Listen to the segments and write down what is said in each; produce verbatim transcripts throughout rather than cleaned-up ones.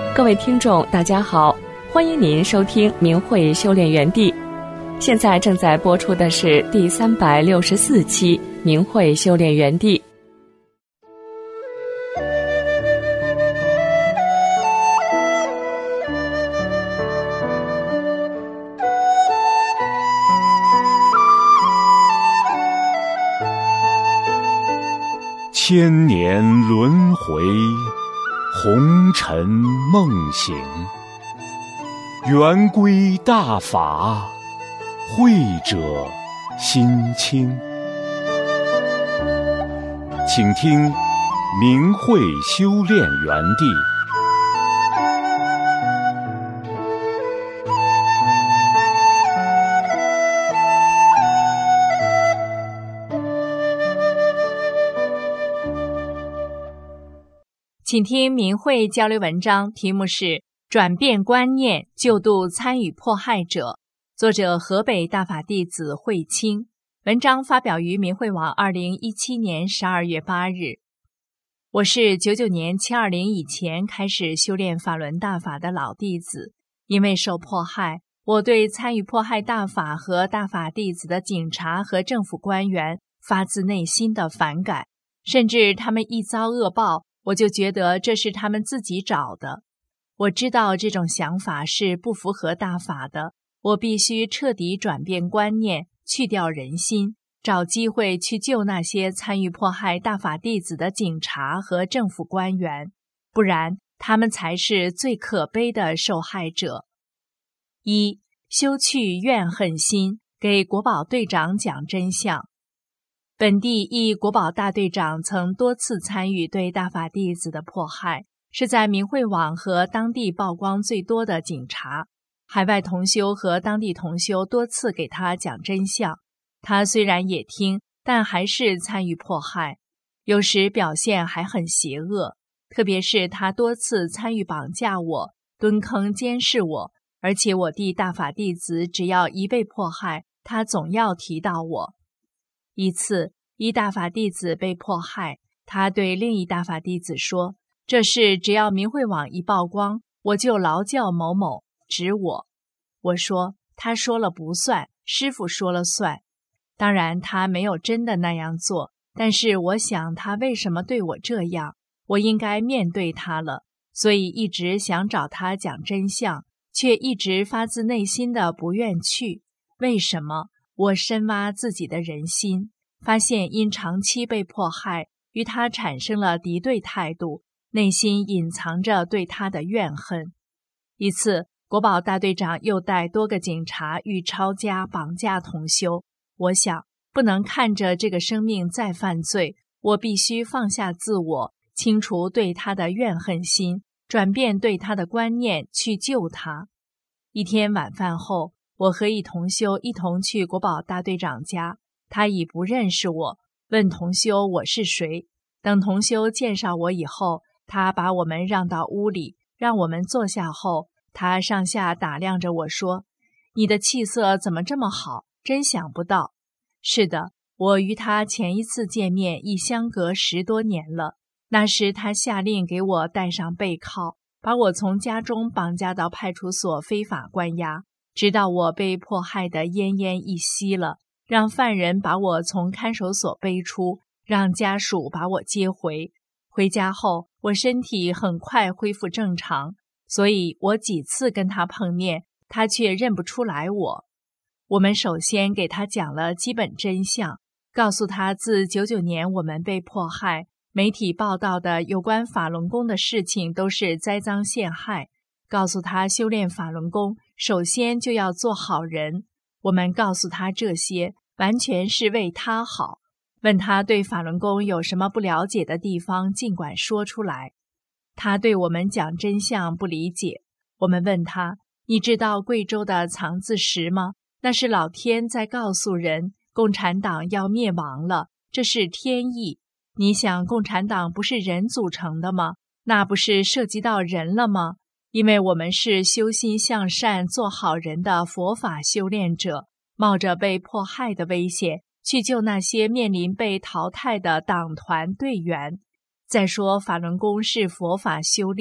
各位听众大家好，欢迎您收听明慧修炼园地。现在正在播出的是第三百六十四期明慧修炼园地。 千年轮回，红尘梦醒，圆规大法，慧者心清。请听明慧修炼园地。 请听明慧交流文章，题目是转变观念，救度参与迫害者，作者河北大法弟子慧清。文章发表于明慧网二零一七年十二月八日。我是九九年七二零以前开始修炼法轮大法的老弟子，因为受迫害，我对参与迫害大法和大法弟子的警察和政府官员发自内心的反感，甚至他们一遭恶报，我就觉得这是他们自己找的。我知道这种想法是不符合大法的，我必须彻底转变观念，去掉人心，找机会去救那些参与迫害大法弟子的警察和政府官员，不然他们才是最可悲的受害者。一、修去怨恨心，给国保队长讲真相。本地一国保大队长曾多次参与对大法弟子的迫害，是在明慧网和当地曝光最多的警察。海外同修和当地同修多次给他讲真相，他虽然也听，但还是参与迫害，有时表现还很邪恶。特别是他多次参与绑架我，蹲坑监视我，而且我弟大法弟子只要一被迫害，他总要提到我。一次，一大法弟子被迫害，他对另一大法弟子说，这事只要明慧网一曝光，我就劳教某某，指我。我说，他说了不算，师父说了算。当然他没有真的那样做，但是我想他为什么对我这样，我应该面对他了，所以一直想找他讲真相，却一直发自内心的不愿去。为什么？我深挖自己的人心，发现因长期被迫害，与他产生了敌对态度，内心隐藏着对他的怨恨。一次，国保大队长又带多个警察欲抄家绑架同修，我想不能看着这个生命再犯罪，我必须放下自我，清除对他的怨恨心，转变对他的观念，去救他。一天晚饭后，我和一同修一同去国保大队长家，他已不认识我，问同修我是谁。等同修介绍我以后，他把我们让到屋里，让我们坐下后，他上下打量着我说，你的气色怎么这么好，真想不到。是的，我与他前一次见面已相隔十多年了，那时他下令给我戴上背铐，把我从家中绑架到派出所非法关押，直到我被迫害得奄奄一息了，让犯人把我从看守所背出，让家属把我接回。回家后，我身体很快恢复正常，所以我几次跟他碰面，他却认不出来我。我们首先给他讲了基本真相，告诉他自九九年我们被迫害，媒体报道的有关法轮功的事情都是栽赃陷害，告诉他修炼法轮功首先就要做好人。我们告诉他这些完全是为他好，问他对法轮功有什么不了解的地方尽管说出来。他对我们讲真相不理解，我们问他，你知道贵州的藏字石吗？那是老天在告诉人，共产党要灭亡了，这是天意。你想共产党不是人组成的吗？那不是涉及到人了吗？因为我们是修心向善做好人的佛法修炼者，冒着被迫害的危险去救那些面临被淘汰的党团队员。再说法轮功是佛法修炼，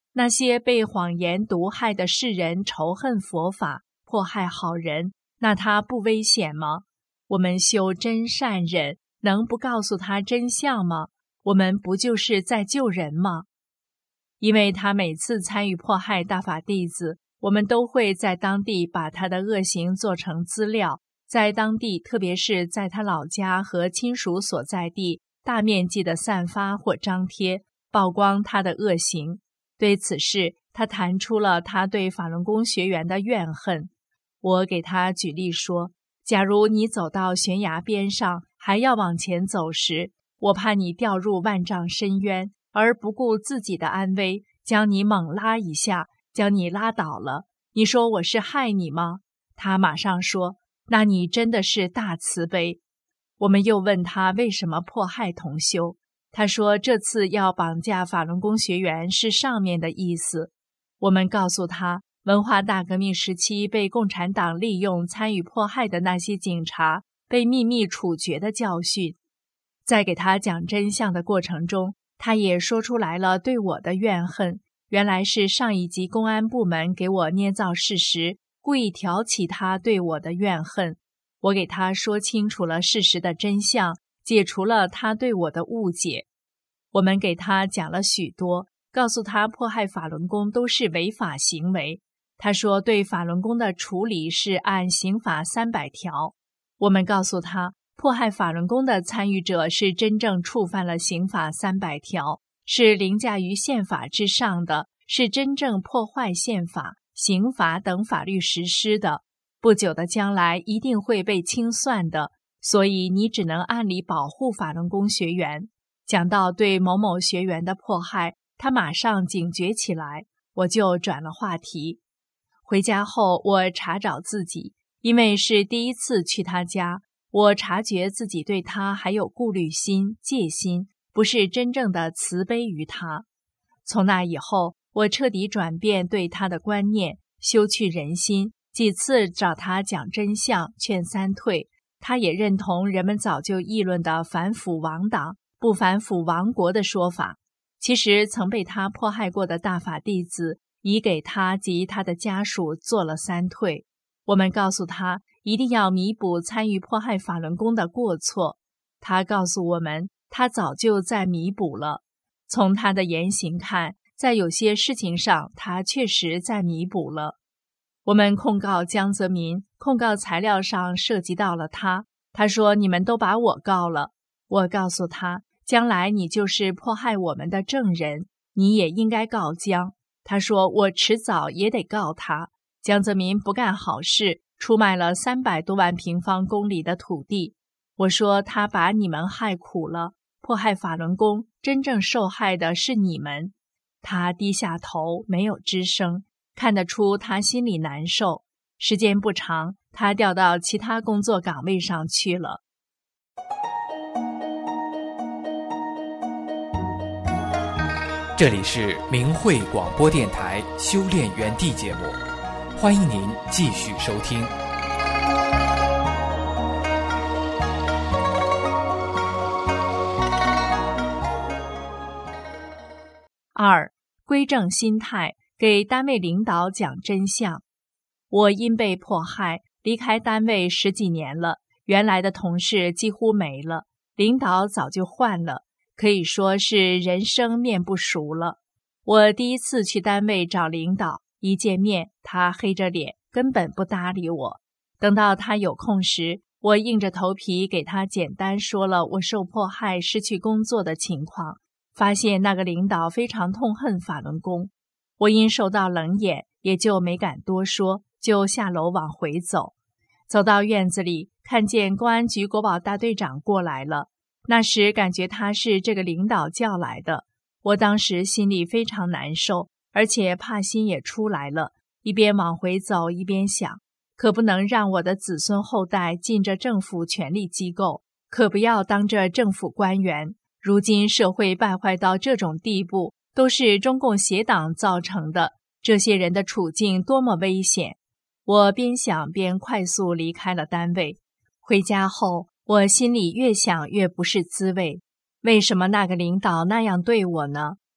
那些被谎言毒害的世人仇恨佛法，迫害好人，那他不危险吗？我们修真善忍，能不告诉他真相吗？我们不就是在救人吗？因为他每次参与迫害大法弟子，我们都会在当地把他的恶行做成资料，在当地，特别是在他老家和亲属所在地，大面积的散发或张贴，曝光他的恶行。对此事，他谈出了他对法轮功学员的怨恨。我给他举例说，假如你走到悬崖边上，还要往前走时，我怕你掉入万丈深渊，而不顾自己的安危，将你猛拉一下，将你拉倒了。你说我是害你吗？他马上说，那你真的是大慈悲。我们又问他为什么迫害同修，他说这次要绑架法轮功学员是上面的意思。我们告诉他，文化大革命时期被共产党利用参与迫害的那些警察被秘密处决的教训。在给他讲真相的过程中，他也说出来了对我的怨恨，原来是上一级公安部门给我捏造事实，故意挑起他对我的怨恨。我给他说清楚了事实的真相，解除了他对我的误解。我们给他讲了许多，告诉他迫害法轮功都是违法行为。他说对法轮功的处理是按刑法三百条。我们告诉他，迫害法轮功的参与者是真正触犯了刑法三百条，是凌驾于宪法之上的，是真正破坏宪法、刑法等法律实施的，不久的将来一定会被清算的，所以你只能按理保护法轮功学员。讲到对某某学员的迫害，他马上警觉起来，我就转了话题。回家后，我查找自己，因为是第一次去他家，我察觉自己对他还有顾虑心、戒心，不是真正的慈悲于他。从那以后，我彻底转变对他的观念，修去人心，几次找他讲真相，劝三退，他也认同人们早就议论的反腐亡党、不反腐亡国的说法。其实曾被他迫害过的大法弟子已给他及他的家属做了三退。我们告诉他一定要弥补参与迫害法轮功的过错，他告诉我们他早就在弥补了。从他的言行看，在有些事情上他确实在弥补了。我们控告江泽民，控告材料上涉及到了他，他说你们都把我告了。我告诉他，将来你就是迫害我们的证人，你也应该告江。他说我迟早也得告他。江泽民不干好事，出卖了三百多万平方公里的土地。我说他把你们害苦了，迫害法轮功，真正受害的是你们。他低下头，没有吱声，看得出他心里难受。时间不长，他调到其他工作岗位上去了。 这里是明慧广播电台修炼园地节目，欢迎您继续收听。 二、归正心态，给单位领导讲真相。我因被迫害，离开单位十几年了，原来的同事几乎没了，领导早就换了，可以说是人生面不熟了。我第一次去单位找领导，一见面，他黑着脸，根本不搭理我。等到他有空时，我硬着头皮给他简单说了我受迫害、失去工作的情况。发现那个领导非常痛恨法轮功，我因受到冷眼，也就没敢多说，就下楼往回走。走到院子里，看见公安局国保大队长过来了，那时感觉他是这个领导叫来的。我当时心里非常难受，而且怕心也出来了，一边往回走一边想，可不能让我的子孙后代进这政府权力机构，可不要当这政府官员。如今社会败坏到这种地步，都是中共邪党造成的，这些人的处境多么危险。我边想边快速离开了单位。回家后，我心里越想越不是滋味。为什么那个领导那样对我呢？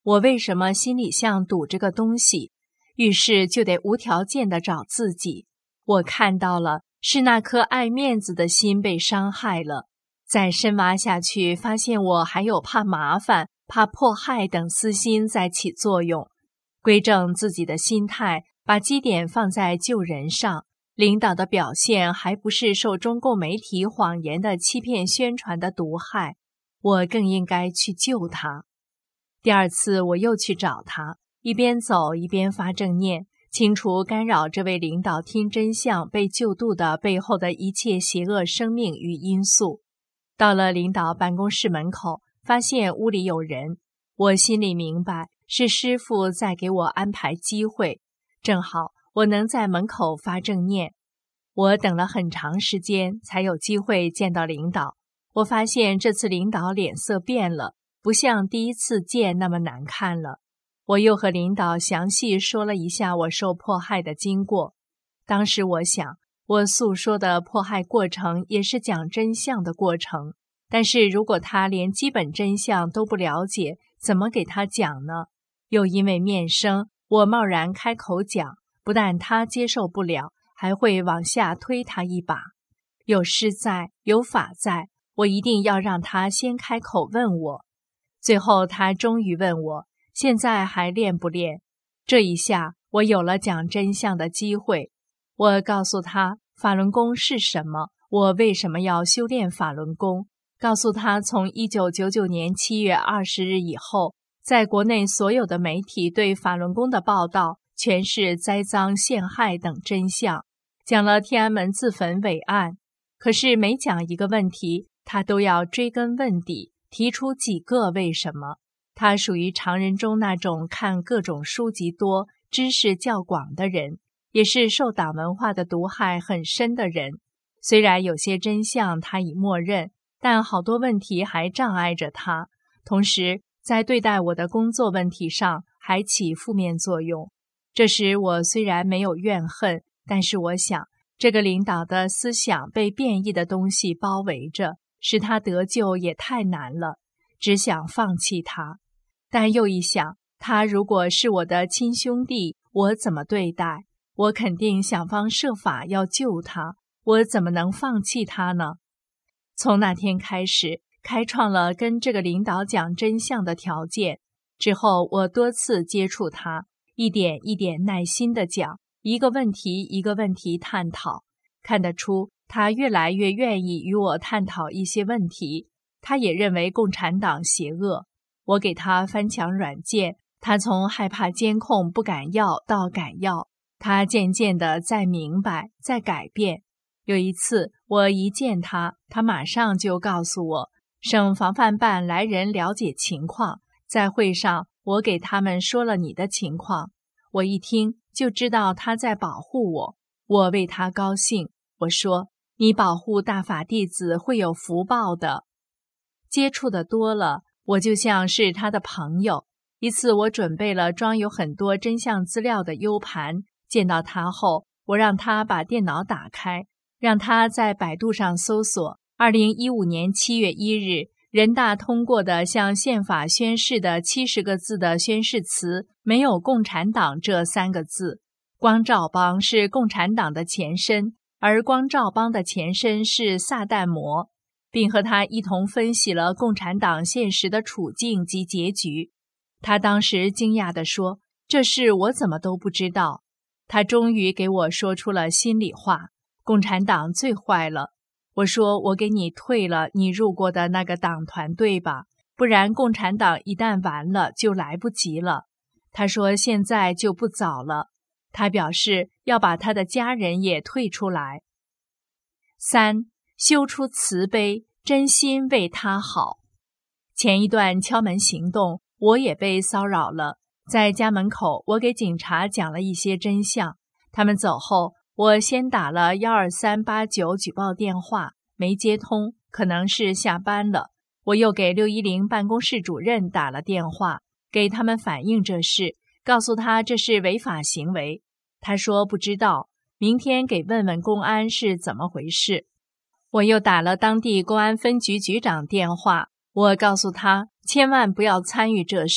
我为什么心里像堵着个东西？遇事就得无条件地找自己。我看到了，是那颗爱面子的心被伤害了。再深挖下去，发现我还有怕麻烦、怕迫害等私心在起作用。归正自己的心态，把基点放在救人上。领导的表现还不是受中共媒体谎言的欺骗宣传的毒害，我更应该去救他。第二次我又去找他，一边走一边发正念，清除干扰这位领导听真相被救度的背后的一切邪恶生命与因素。到了领导办公室门口，发现屋里有人，我心里明白是师父在给我安排机会，正好我能在门口发正念。我等了很长时间才有机会见到领导。我发现这次领导脸色变了，不像第一次见那么难看了。我又和领导详细说了一下我受迫害的经过。当时我想，我诉说的迫害过程也是讲真相的过程，但是如果他连基本真相都不了解，怎么给他讲呢？又因为面生，我贸然开口讲，不但他接受不了，还会往下推他一把。有师在，有法在，我一定要让他先开口问我。最后他终于问我，现在还练不练？这一下我有了讲真相的机会。我告诉他法轮功是什么，我为什么要修炼法轮功，告诉他从一九九九年七月二十日以后，在国内所有的媒体对法轮功的报道全是栽赃陷害等真相，讲了天安门自焚伟案。可是每讲一个问题，他都要追根问底，提出几个为什么。他属于常人中那种看各种书籍多、知识较广的人，也是受党文化的毒害很深的人。虽然有些真相他已默认，但好多问题还障碍着他，同时在对待我的工作问题上还起负面作用。这时我虽然没有怨恨，但是我想，这个领导的思想被变异的东西包围着，使他得救也太难了，只想放弃他。但又一想，他如果是我的亲兄弟，我怎么对待？我肯定想方设法要救他，我怎么能放弃他呢？从那天开始，开创了跟这个领导讲真相的条件。之后我多次接触他，一点一点耐心地讲，一个问题一个问题探讨。看得出他越来越愿意与我探讨一些问题。他也认为共产党邪恶。我给他翻墙软件，他从害怕监控不敢要到敢要，他渐渐地在明白，在改变。有一次我一见他，他马上就告诉我，省防范办来人了解情况，在会上我给他们说了你的情况。我一听就知道他在保护我，我为他高兴。我说，你保护大法弟子会有福报的。接触的多了，我就像是他的朋友。一次我准备了装有很多真相资料的 U 盘，见到他后，我让他把电脑打开，让他在百度上搜索二零一五年七月一日人大通过的向宪法宣誓的七十个字的宣誓词，没有共产党这三个字。光照帮是共产党的前身，而光照帮的前身是撒旦魔，并和他一同分析了共产党现实的处境及结局。他当时惊讶地说，这事我怎么都不知道。他终于给我说出了心里话，共产党最坏了。我说，我给你退了你入过的那个党团队吧，不然共产党一旦完了就来不及了。他说现在就不早了，他表示要把他的家人也退出来。三，修出慈悲，真心为他好。前一段敲门行动，我也被骚扰了。在家门口，我给警察讲了一些真相。他们走后，我先打了一二三八九举报电话，没接通，可能是下班了。我又给六一零办公室主任打了电话，给他们反映这事，告诉他这是违法行为。他说不知道，明天给问问公安是怎么回事。我又打了当地公安分局局长电话，我告诉他千万不要参与这事，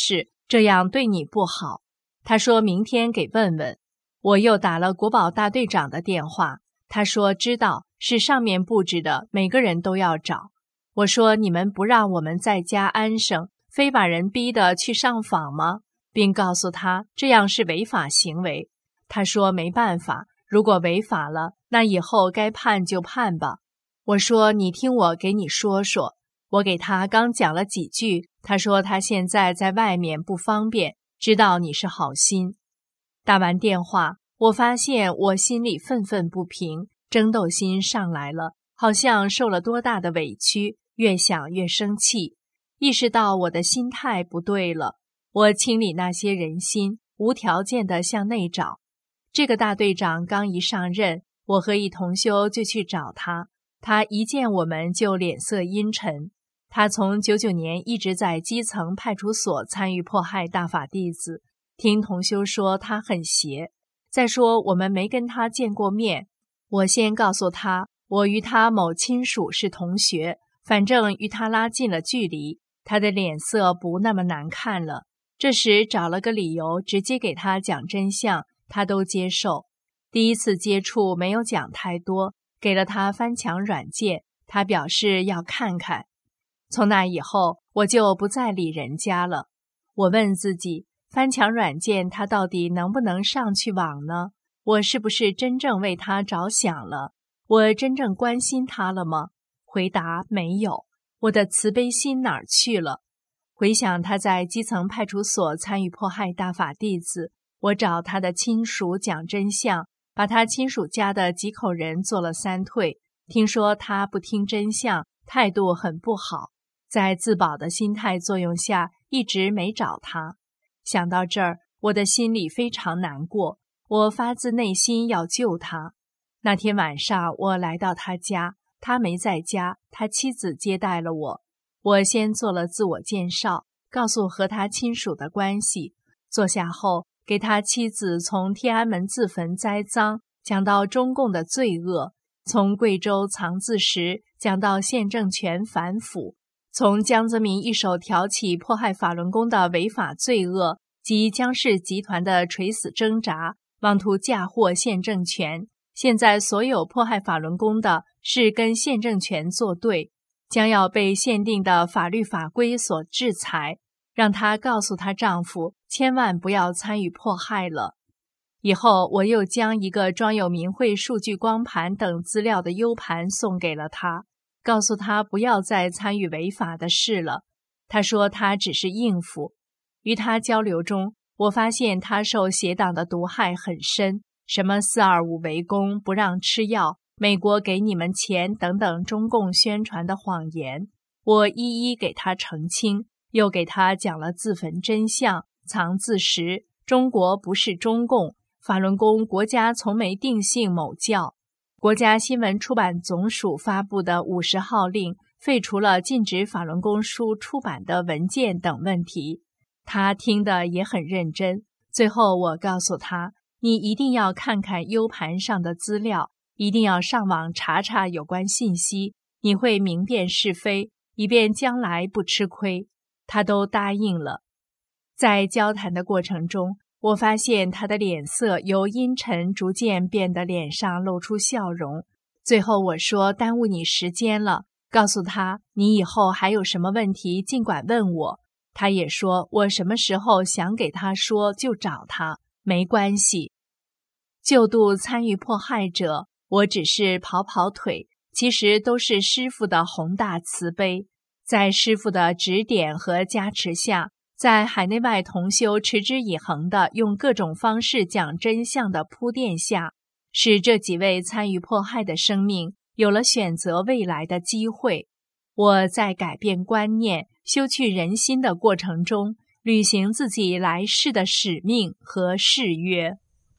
这样对你不好。他说明天给问问。我又打了国保大队长的电话，他说知道，是上面布置的，每个人都要找。我说你们不让我们在家安生，非把人逼得去上访吗？并告诉他这样是违法行为。他说没办法，如果违法了，那以后该判就判吧。我说你听我给你说说。我给他刚讲了几句，他说他现在在外面不方便，知道你是好心。打完电话，我发现我心里愤愤不平，争斗心上来了，好像受了多大的委屈，越想越生气，意识到我的心态不对了。我清理那些人心，无条件地向内找。这个大队长刚一上任，我和一同修就去找他，他一见我们就脸色阴沉。他从九九年一直在基层派出所参与迫害大法弟子，听同修说他很邪。再说我们没跟他见过面，我先告诉他，我与他某亲属是同学，反正与他拉近了距离，他的脸色不那么难看了。这时找了个理由，直接给他讲真相，他都接受。第一次接触没有讲太多，给了他翻墙软件，他表示要看看。从那以后，我就不再理人家了。我问自己，翻墙软件他到底能不能上去网呢？我是不是真正为他着想了？我真正关心他了吗？回答没有。我的慈悲心哪儿去了？回想他在基层派出所参与迫害大法弟子，我找他的亲属讲真相，把他亲属家的几口人做了三退。听说他不听真相，态度很不好，在自保的心态作用下，一直没找他。想到这儿，我的心里非常难过，我发自内心要救他。那天晚上，我来到他家，他没在家，他妻子接待了我。我先做了自我介绍，告诉和他亲属的关系。坐下后，给他妻子从天安门自焚栽赃讲到中共的罪恶，从贵州藏字石讲到县政权反腐，从江泽民一手挑起迫害法轮功的违法罪恶及江氏集团的垂死挣扎，妄图嫁祸县政权。现在所有迫害法轮功的是跟县政权作对，将要被限定的法律法规所制裁，让她告诉她丈夫千万不要参与迫害了。以后我又将一个装有明慧数据光盘等资料的 U 盘送给了她，告诉她不要再参与违法的事了。她说她只是应付。与她交流中，我发现她受邪党的毒害很深，什么四二五围攻、不让吃药、美国给你们钱等等中共宣传的谎言，我一一给他澄清，又给他讲了自焚真相、藏字石，中国不是中共，法轮功国家从没定性某教。国家新闻出版总署发布的五十号令废除了禁止法轮功书出版的文件等问题。他听得也很认真，最后我告诉他，你一定要看看 U 盘上的资料，一定要上网查查有关信息，你会明辨是非，以便将来不吃亏。他都答应了。在交谈的过程中，我发现他的脸色由阴沉逐渐变得脸上露出笑容。最后我说耽误你时间了，告诉他你以后还有什么问题尽管问我。他也说我什么时候想给他说就找他，没关系。救度参与迫害者，我只是跑跑腿，其实都是师父的宏大慈悲。在师父的指点和加持下，在海内外同修持之以恒的用各种方式讲真相的铺垫下，使这几位参与迫害的生命有了选择未来的机会。我在改变观念、修去人心的过程中，履行自己来世的使命和誓约。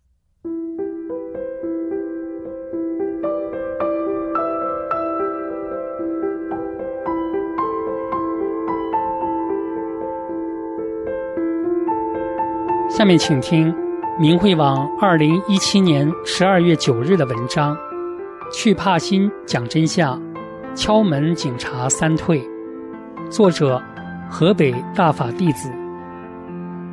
下面请听明慧网二零一七年十二月九日的文章，去帕辛讲真相，敲门警察三退，作者河北大法弟子。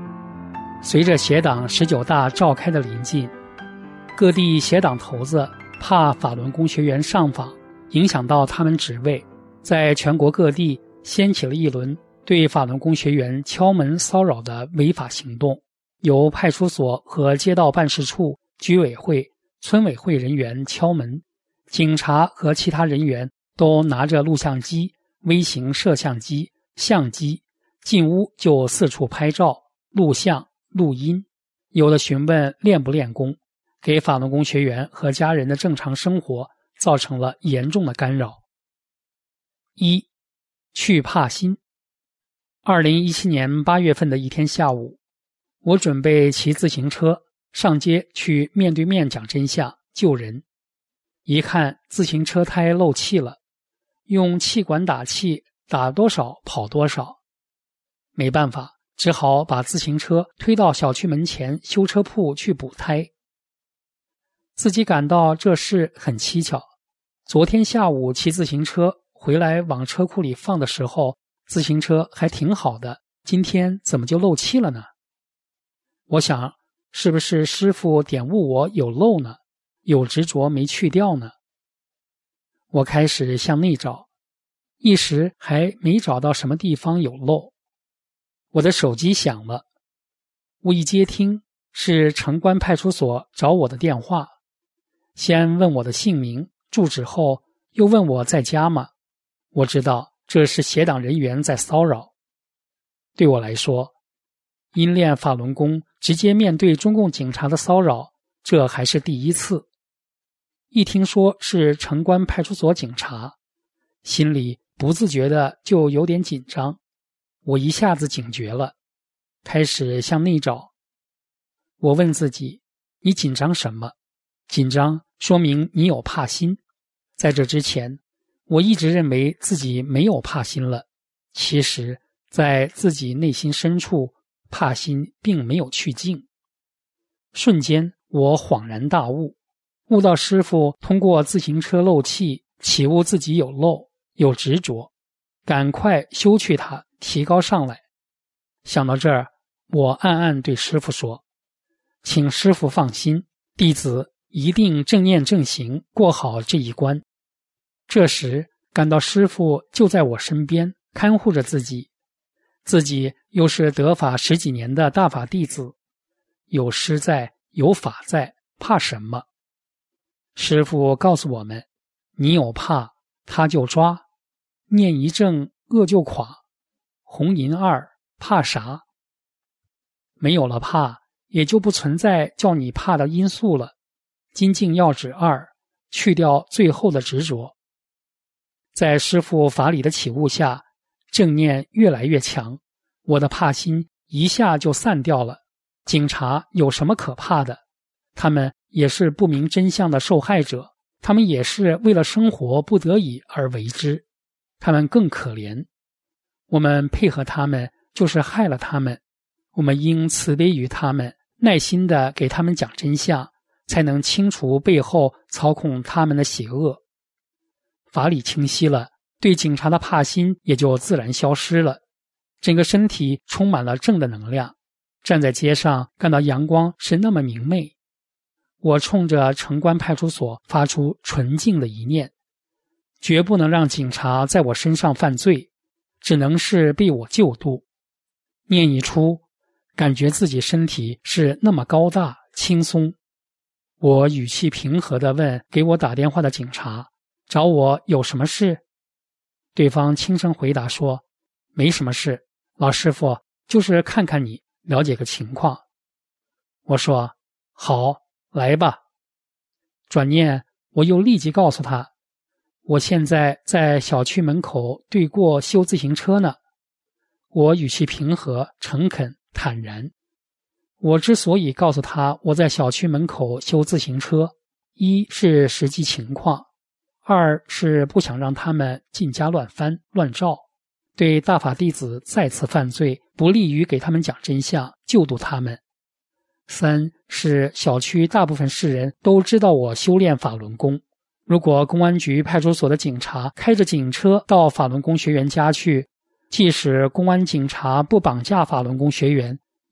随着协党十九大召开的临近，各地协党头子怕法轮功学员上访影响到他们职位，在全国各地掀起了一轮对法轮功学员敲门骚扰的违法行动，由派出所和街道办事处、居委会、村委会人员敲门，警察和其他人员都拿着录像机、微型摄像机、相机，进屋就四处拍照、录像、录音，有的询问练不练功，给法轮功学员和家人的正常生活造成了严重的干扰。一、去怕心。二零一七年八月份的一天下午，我准备骑自行车上街去面对面讲真相救人，一看自行车胎漏气了，用气管打气，打多少跑多少，没办法，只好把自行车推到小区门前修车铺去补胎。自己感到这事很蹊跷，昨天下午骑自行车回来往车库里放的时候，自行车还挺好的，今天怎么就漏气了呢？我想，是不是师傅点悟我有漏呢？有执着没去掉呢？我开始向内找，一时还没找到什么地方有漏。我的手机响了，我一接听，是城关派出所找我的电话，先问我的姓名、住址后，又问我在家吗？我知道这是协党人员在骚扰。对我来说，因练法轮功直接面对中共警察的骚扰，这还是第一次。一听说是城关派出所警察，心里不自觉的就有点紧张。我一下子警觉了，开始向内找。我问自己，你紧张什么？紧张说明你有怕心。在这之前，我一直认为自己没有怕心了，其实在自己内心深处，怕心并没有去尽。瞬间我恍然大悟，悟到师父通过自行车漏气启悟自己有漏，有执着，赶快修去它，提高上来。想到这儿，我暗暗对师父说，请师父放心，弟子一定正念正行，过好这一关。这时感到师父就在我身边看护着自己，自己又是得法十几年的大法弟子，有师在，有法在，怕什么？师父告诉我们，你有怕，他就抓，念一正，恶就垮，红银二，怕啥？没有了怕，也就不存在叫你怕的因素了。精进要旨二，去掉最后的执着。在师父法理的启悟下，正念越来越强，我的怕心一下就散掉了。警察有什么可怕的？他们也是不明真相的受害者，他们也是为了生活不得已而为之，他们更可怜。我们配合他们，就是害了他们。我们应慈悲于他们，耐心地给他们讲真相，才能清除背后操控他们的邪恶。法理清晰了，对警察的怕心也就自然消失了，整个身体充满了正的能量。站在街上，感到阳光是那么明媚。我冲着城关派出所发出纯净的一念，绝不能让警察在我身上犯罪，只能是被我救度。念一出，感觉自己身体是那么高大轻松。我语气平和地问给我打电话的警察，找我有什么事？对方轻声回答说，没什么事，老师傅，就是看看你，了解个情况。我说，好，来吧。转念我又立即告诉他，我现在在小区门口对过修自行车呢。我语气平和、诚恳、坦然。我之所以告诉他我在小区门口修自行车，一是实际情况，二是不想让他们进家乱翻乱照，对大法弟子再次犯罪不利于给他们讲真相，救度他们。三是小区大部分世人都知道我修炼法轮功，如果公安局派出所的警察开着警车到法轮功学员家去，即使公安警察不绑架法轮功学员，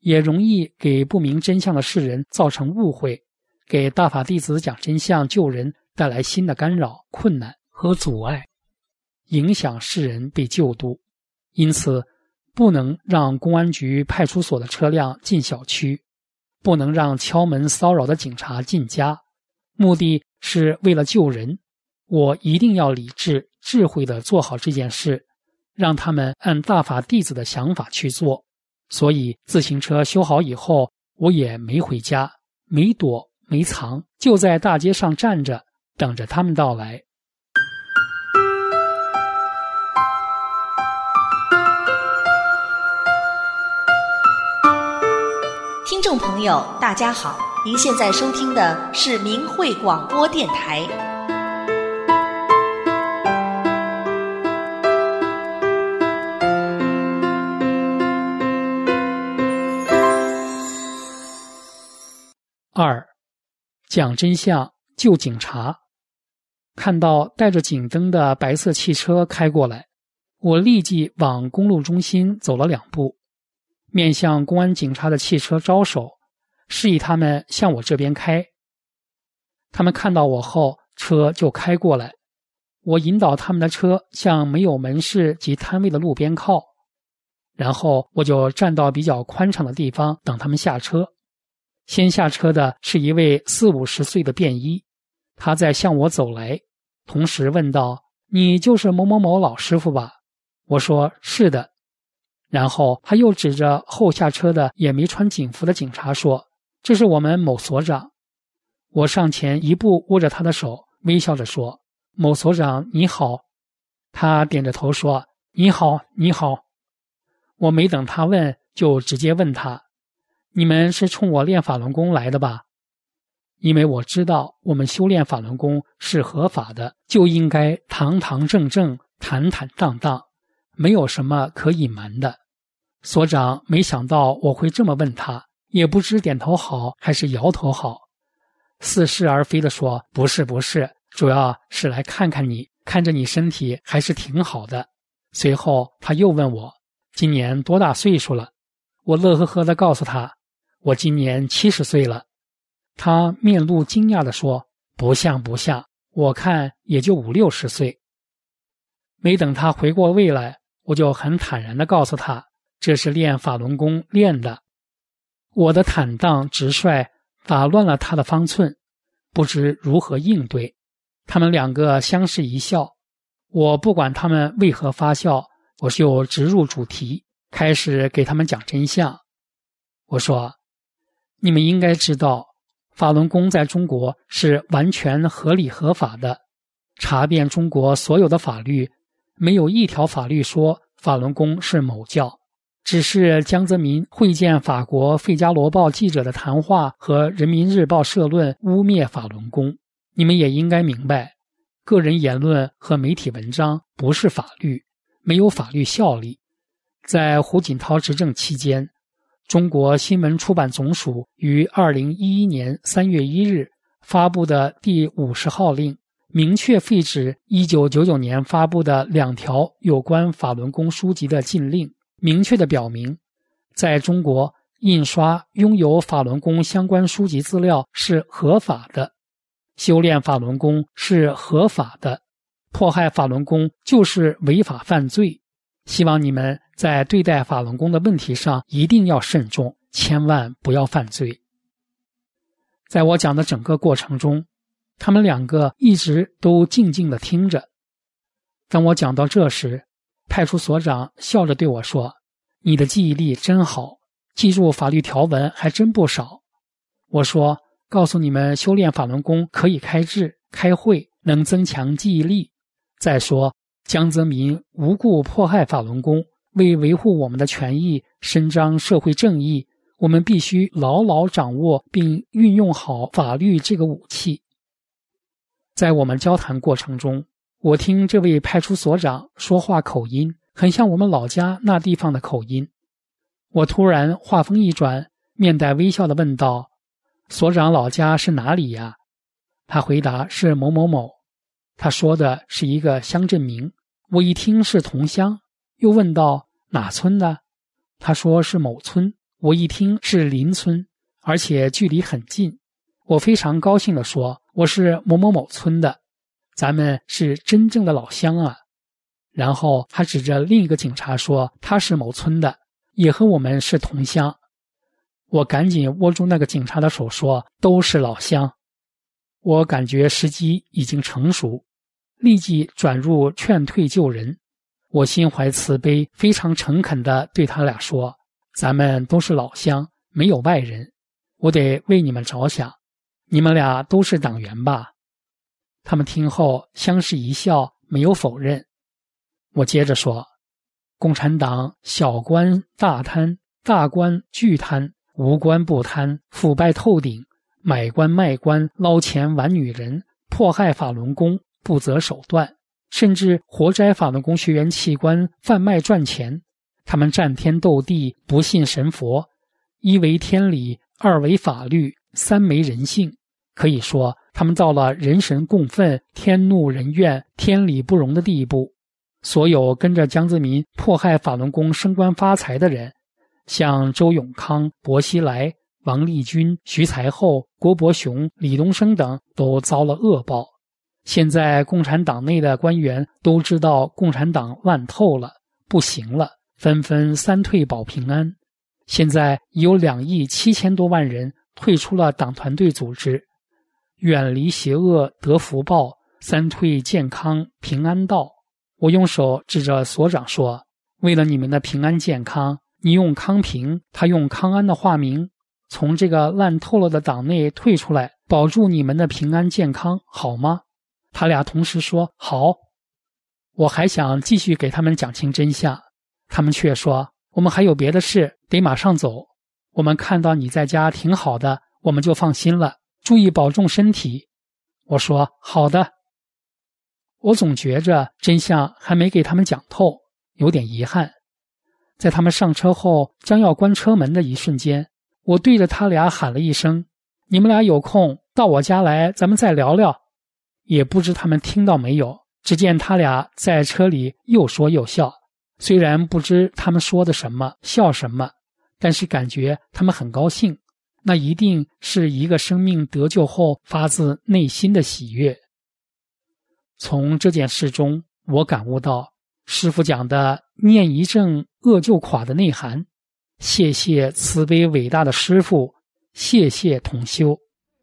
也容易给不明真相的世人造成误会，给大法弟子讲真相救人带来新的干扰、困难和阻碍，影响世人被救度。因此，不能让公安局派出所的车辆进小区，不能让敲门骚扰的警察进家，目的是为了救人。我一定要理智、智慧地做好这件事，让他们按大法弟子的想法去做。所以自行车修好以后，我也没回家，没躲没藏，就在大街上站着，等着他们到来。 听众朋友大家好，您现在收听的是明慧广播电台。 二，讲真相救警察。看到带着警灯的白色汽车开过来，我立即往公路中心走了两步，面向公安警察的汽车招手，示意他们向我这边开。他们看到我后，车就开过来。我引导他们的车向没有门市及摊位的路边靠，然后我就站到比较宽敞的地方等他们下车。先下车的是一位四五十岁的便衣，他在向我走来，同时问道：“你就是某某某老师傅吧？”我说：“是的。”然后他又指着后下车的也没穿警服的警察说：“这是我们某所长。”我上前一步握着他的手，微笑着说：“某所长你好。”他点着头说：“你好，你好。”我没等他问，就直接问他：“你们是冲我练法轮功来的吧？”因为我知道我们修炼法轮功是合法的，就应该堂堂正正、坦坦荡荡，没有什么可隐瞒的。所长没想到我会这么问他，也不知点头好还是摇头好，似是而非地说：“不是不是，主要是来看看你，看着你身体还是挺好的。”随后他又问我今年多大岁数了，我乐呵呵地告诉他我今年七十岁了。他面露惊讶地说：“不像不像，我看也就五六十岁。”没等他回过味来，我就很坦然地告诉他，这是练法轮功练的。我的坦荡直率打乱了他的方寸，不知如何应对。他们两个相视一笑，我不管他们为何发笑，我就直入主题，开始给他们讲真相。我说：“你们应该知道，法轮功在中国是完全合理合法的。查遍中国所有的法律，没有一条法律说法轮功是某教，只是江泽民会见法国《费加罗报》记者的谈话和《人民日报》社论污蔑法轮功。你们也应该明白，个人言论和媒体文章不是法律，没有法律效力。在胡锦涛执政期间，中国新闻出版总署于二零一一年三月一日发布的第五十号令，明确废止一九九九年发布的两条有关法轮功书籍的禁令，明确地表明，在中国印刷拥有法轮功相关书籍资料是合法的，修炼法轮功是合法的，迫害法轮功就是违法犯罪。希望你们在对待法轮功的问题上一定要慎重，千万不要犯罪。在我讲的整个过程中，他们两个一直都静静地听着。当我讲到这时，派出所长笑着对我说：“你的记忆力真好，记住法律条文还真不少。”我说：“告诉你们，修炼法轮功可以开智、开慧，能增强记忆力。再说，江泽民无故迫害法轮功，为维护我们的权益，伸张社会正义，我们必须牢牢掌握并运用好法律这个武器。”在我们交谈过程中，我听这位派出所长说话口音很像我们老家那地方的口音。我突然话锋一转，面带微笑地问道：“所长老家是哪里呀？”他回答：“是某某某。”他说的是一个乡镇名，我一听是同乡，又问道：“哪村的？”他说是某村， 我一听是邻村，而且距离很近，我非常高兴地说，我是某某某村的，咱们是真正的老乡啊。然后他指着另一个警察说，他是某村的，也和我们是同乡。我赶紧握住那个警察的手说，都是老乡。我感觉时机已经成熟，立即转入劝退救人。我心怀慈悲，非常诚恳地对他俩说，咱们都是老乡，没有外人，我得为你们着想，你们俩都是党员吧？他们听后相视一笑，没有否认。我接着说，共产党小官大贪，大官巨贪，无官不贪，腐败透顶，买官卖官，捞钱玩女人，迫害法轮功，不择手段，甚至活摘法轮功学员器官贩卖赚钱。他们战天斗地，不信神佛，一为天理，二为法律，三没人性。可以说他们到了人神共愤，天怒人怨，天理不容的地步。所有跟着江泽民迫害法轮功升官发财的人，像周永康、薄熙来、王立军、徐才厚、郭伯雄、李东生等都遭了恶报。现在共产党内的官员都知道共产党烂透了，不行了，纷纷三退保平安。现在有两亿七千多万人退出了党团队组织，远离邪恶得福报，三退健康平安道。我用手指着所长说，为了你们的平安健康，你用康平，他用康安的化名，从这个烂透了的党内退出来，保住你们的平安健康，好吗？他俩同时说好。我还想继续给他们讲清真相，他们却说，我们还有别的事，得马上走。我们看到你在家挺好的，我们就放心了，注意保重身体。我说好的。我总觉着真相还没给他们讲透，有点遗憾。在他们上车后将要关车门的一瞬间，我对着他俩喊了一声，你们俩有空到我家来，咱们再聊聊。也不知他们听到没有，只见他俩在车里又说又笑，虽然不知他们说的什么笑什么，但是感觉他们很高兴，那一定是一个生命得救后发自内心的喜悦。从这件事中，我感悟到师父讲的念一正恶就垮的内涵。谢谢慈悲伟大的师父，谢谢同修。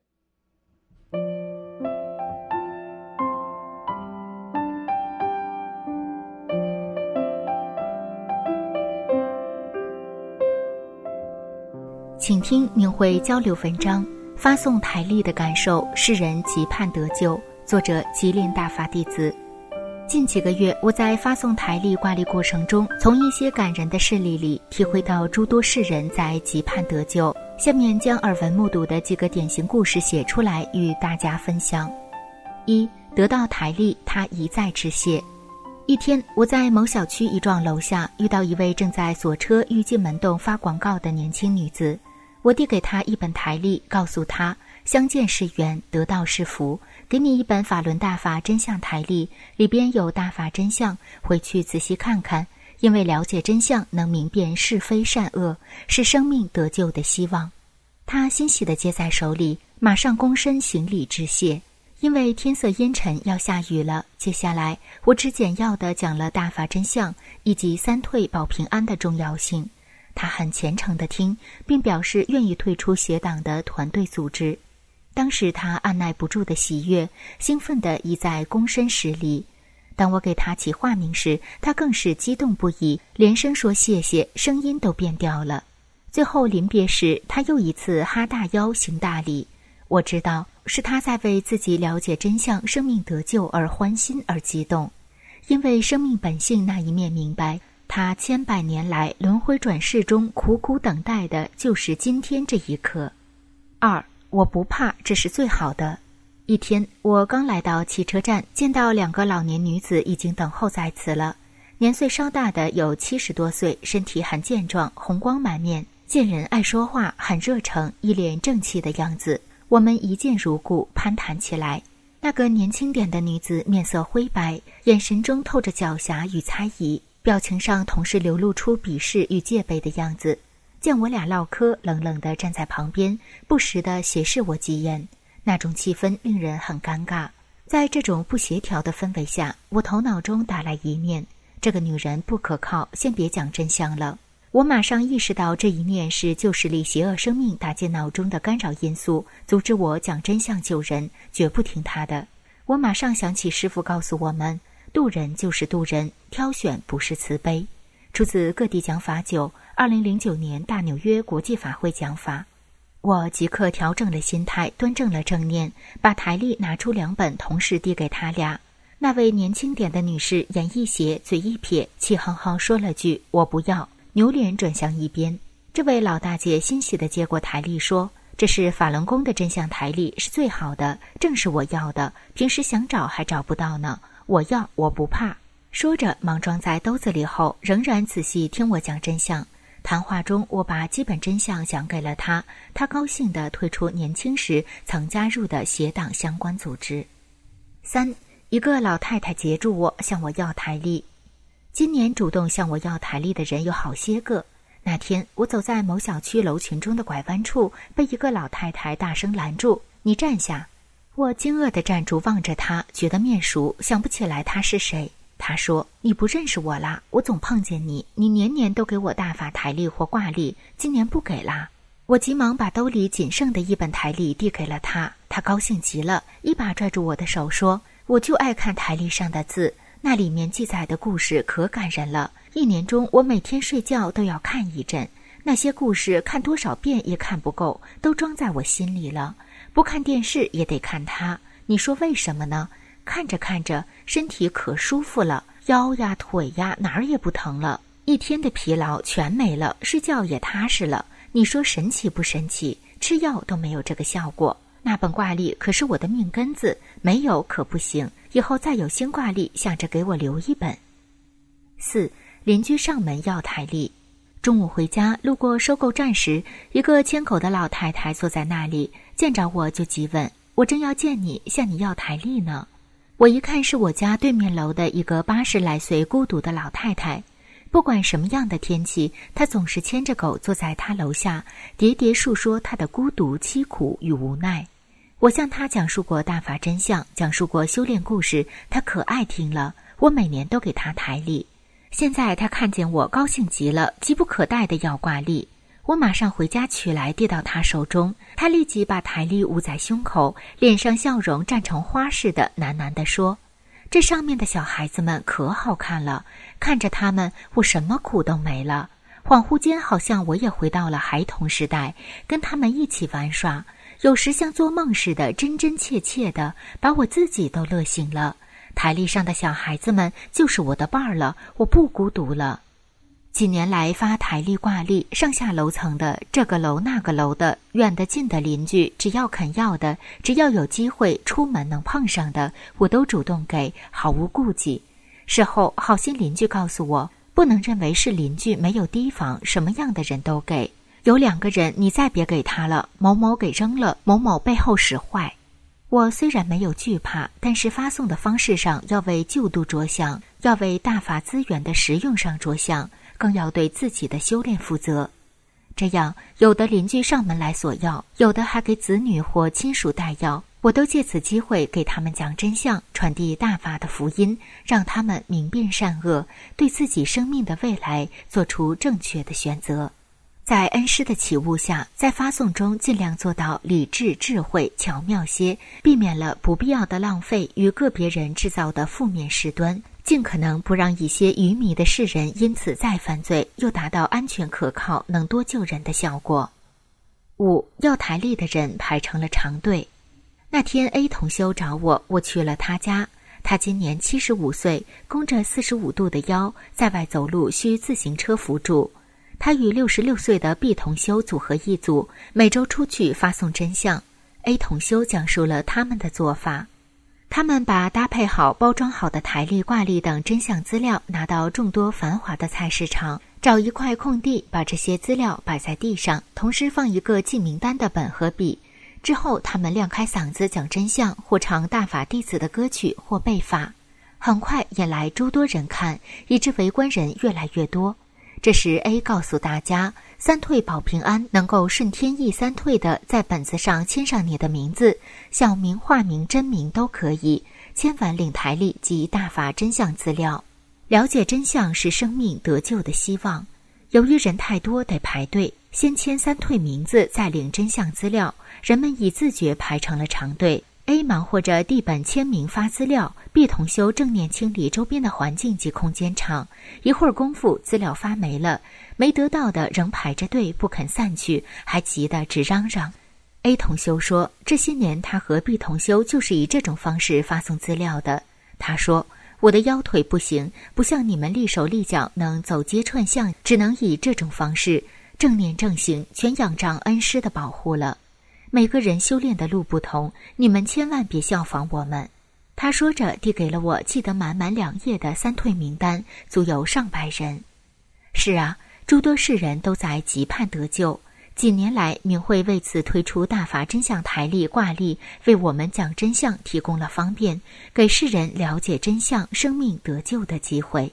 请听明慧交流文章，发送台历的感受，世人期盼得救。作者吉林大法弟子。近几个月，我在发送台历挂历过程中，从一些感人的事例里体会到诸多世人在期盼得救。下面将耳闻目睹的几个典型故事写出来与大家分享。一、得到台历，他一再致谢。一天，我在某小区一幢楼下遇到一位正在锁车欲进门洞发广告的年轻女子，我递给她一本台历，告诉她相见是缘，得到是福，给你一本法轮大法真相台历，里边有大法真相，回去仔细看看，因为了解真相能明辨是非善恶，是生命得救的希望。他欣喜地接在手里，马上躬身行礼致谢。因为天色阴沉要下雨了，接下来我只简要地讲了大法真相以及三退保平安的重要性。他很虔诚地听，并表示愿意退出邪党的团队组织。当时他按耐不住的喜悦，兴奋地一再躬身施礼。当我给他起化名时，他更是激动不已，连声说谢谢，声音都变调了。最后临别时，他又一次哈大腰行大礼。我知道是他在为自己了解真相、生命得救而欢心而激动，因为生命本性那一面明白，他千百年来轮回转世中苦苦等待的就是今天这一刻。二，我不怕，这是最好的。一天，我刚来到汽车站，见到两个老年女子已经等候在此了。年岁稍大的有七十多岁，身体很健壮，红光满面，见人爱说话，很热诚，一脸正气的样子。我们一见如故，攀谈起来。那个年轻点的女子面色灰白，眼神中透着狡黠与猜疑，表情上同时流露出鄙视与戒备的样子。 见我俩唠嗑，冷冷地站在旁边，不时地斜视我几眼，那种气氛令人很尴尬。在这种不协调的氛围下，我头脑中打来一念：这个女人不可靠，先别讲真相了。我马上意识到这一念是旧势力邪恶生命打进脑中的干扰因素，阻止我讲真相救人，绝不听他的。我马上想起师父告诉我们，渡人就是渡人，挑选不是慈悲。出自各地讲法九，二零零九年大纽约国际法会讲法。我即刻调整了心态，端正了正念，把台历拿出两本，同时递给他俩。那位年轻点的女士眼一斜，嘴一撇，气哼哼说了句我不要，扭脸转向一边。这位老大姐欣喜地接过台历说，这是法轮功的真相台历，是最好的，正是我要的，平时想找还找不到呢，我要，我不怕。说着忙装在兜子里后，仍然仔细听我讲真相。谈话中，我把基本真相讲给了他，他高兴地退出年轻时曾加入的邪党相关组织。三，一个老太太截住我，向我要台历。今年主动向我要台历的人有好些个。那天我走在某小区楼群中的拐弯处，被一个老太太大声拦住：“你站下！”我惊愕地站住，望着她，觉得面熟，想不起来她是谁。她说：“你不认识我啦，我总碰见你，你年年都给我大法台历或挂历，今年不给啦。”我急忙把兜里仅剩的一本台历递给了她，她高兴极了，一把拽住我的手说：“我就爱看台历上的字，那里面记载的故事可感人了，一年中我每天睡觉都要看一阵，那些故事看多少遍也看不够，都装在我心里了，不看电视也得看它。你说为什么呢？看着看着身体可舒服了，腰呀腿呀哪儿也不疼了，一天的疲劳全没了，睡觉也踏实了。你说神奇不神奇？吃药都没有这个效果。那本挂历可是我的命根子，没有可不行，以后再有新挂历想着给我留一本。四，邻居上门要台历。中午回家路过收购站时，一个牵狗的老太太坐在那里，见着我就急问：“我正要见你，向你要台历呢。”我一看是我家对面楼的一个八十来岁孤独的老太太，不管什么样的天气，她总是牵着狗坐在她楼下，喋喋述说她的孤独、凄苦与无奈。我向她讲述过大法真相，讲述过修炼故事，她可爱听了，我每年都给她台历。现在她看见我高兴极了，急不可待地要挂历。我马上回家取来递到他手中，他立即把台历捂在胸口，脸上笑容绽成花似的，喃喃地说：“这上面的小孩子们可好看了，看着他们，我什么苦都没了。恍惚间好像我也回到了孩童时代，跟他们一起玩耍，有时像做梦似的，真真切切的，把我自己都乐醒了。台历上的小孩子们就是我的伴儿了，我不孤独了。”几年来发台历挂历，上下楼层的，这个楼那个楼的，远的近的邻居，只要肯要的，只要有机会出门能碰上的，我都主动给，毫无顾忌。事后好心邻居告诉我，不能认为是邻居没有提防，什么样的人都给。有两个人你再别给他了，某某给扔了，某某背后使坏。我虽然没有惧怕，但是发送的方式上要为救度着想，要为大法资源的实用上着想，更要对自己的修炼负责。这样，有的邻居上门来索要，有的还给子女或亲属带要，我都借此机会给他们讲真相，传递大法的福音，让他们明辨善恶，对自己生命的未来做出正确的选择。在恩师的启悟下，在发送中尽量做到理智、智慧、巧妙些，避免了不必要的浪费与个别人制造的负面事端，尽可能不让一些愚迷的世人因此再犯罪，又达到安全可靠、能多救人的效果。五，要台历的人排成了长队。那天 A 同修找我，我去了他家。他今年七十五岁，弓着四十五度的腰，在外走路需自行车辅助。他与六十六岁的 B 同修组合一组，每周出去发送真相。A 同修讲述了他们的做法。他们把搭配好、包装好的台历、挂历等真相资料拿到众多繁华的菜市场，找一块空地，把这些资料摆在地上，同时放一个记名单的本和笔。之后他们亮开嗓子讲真相，或唱大法弟子的歌曲，或背法。很快引来诸多人看，以致围观人越来越多。 这时 A 告诉大家，三退保平安能够顺天意三退的在本子上签上你的名字，小名、化名、真名都可以，签完领台历及大法真相资料。了解真相是生命得救的希望。由于人太多得排队，先签三退名字再领真相资料，人们已自觉排成了长队。A 忙活着递本签名发资料， B 同修正念清理周边的环境及空间场。一会儿功夫，资料发没了，没得到的仍排着队不肯散去，还急得直嚷嚷。A 同修说，这些年他和 B 同修就是以这种方式发送资料的。他说，我的腰腿不行，不像你们立手立脚能走街串巷，只能以这种方式正念正行，全仰仗恩师的保护了。每个人修炼的路不同，你们千万别效仿我们。他说着递给了我记得满满两页的三退名单，足有上百人。是啊，诸多世人都在急盼得救。几年来，明慧为此推出大法真相台历挂历，为我们讲真相提供了方便，给世人了解真相、生命得救的机会。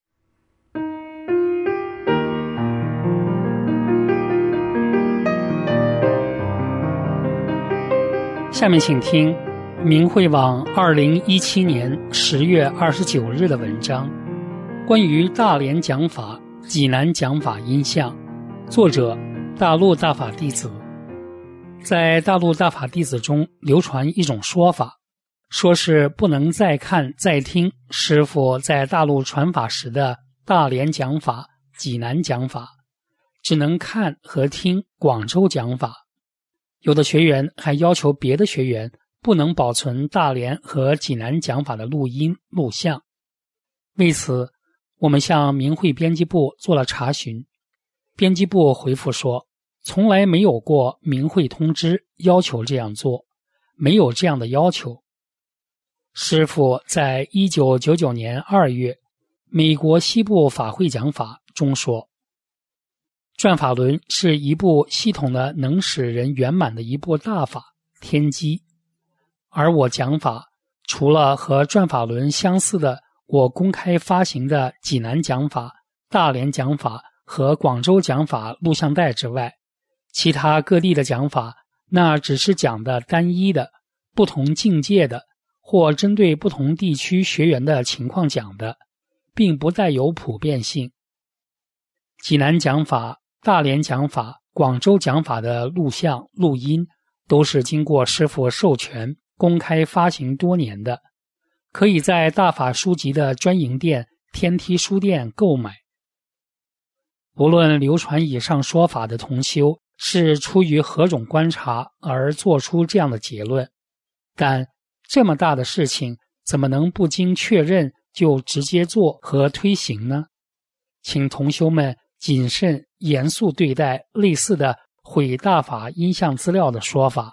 下面请听明慧网二零一七年十月二十九日的文章，关于大连讲法、济南讲法音像，作者大陆大法弟子。在大陆大法弟子中流传一种说法，说是不能再看再听师父在大陆传法时的大连讲法、济南讲法，只能看和听广州讲法。有的学员还要求别的学员不能保存大连和济南讲法的录音录像。为此，我们向明慧编辑部做了查询，编辑部回复说，从来没有过明慧通知要求这样做，没有这样的要求。师父在一九九九年二月美国西部法会讲法中说，转法轮是一部系统的能使人圆满的一部大法天机，而我讲法除了和转法轮相似的我公开发行的济南讲法、大连讲法和广州讲法录像带之外，其他各地的讲法那只是讲的单一的、不同境界的或针对不同地区学员的情况讲的，并不带有普遍性。济南讲法、大连讲法、广州讲法的录像、录音都是经过师父授权公开发行多年的，可以在大法书籍的专营店天梯书店购买。无论流传以上说法的同修是出于何种观察而做出这样的结论，但这么大的事情怎么能不经确认就直接做和推行呢？请同修们谨慎严肃对待类似的毁大法音像资料的说法。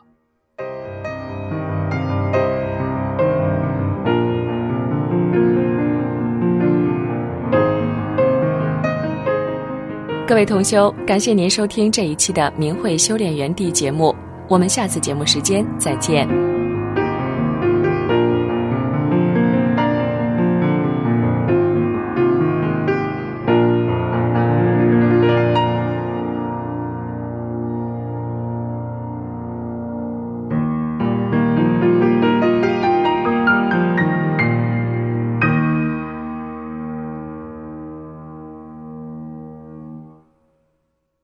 各位同修，感谢您收听这一期的明慧修炼园地节目，我们下次节目时间再见。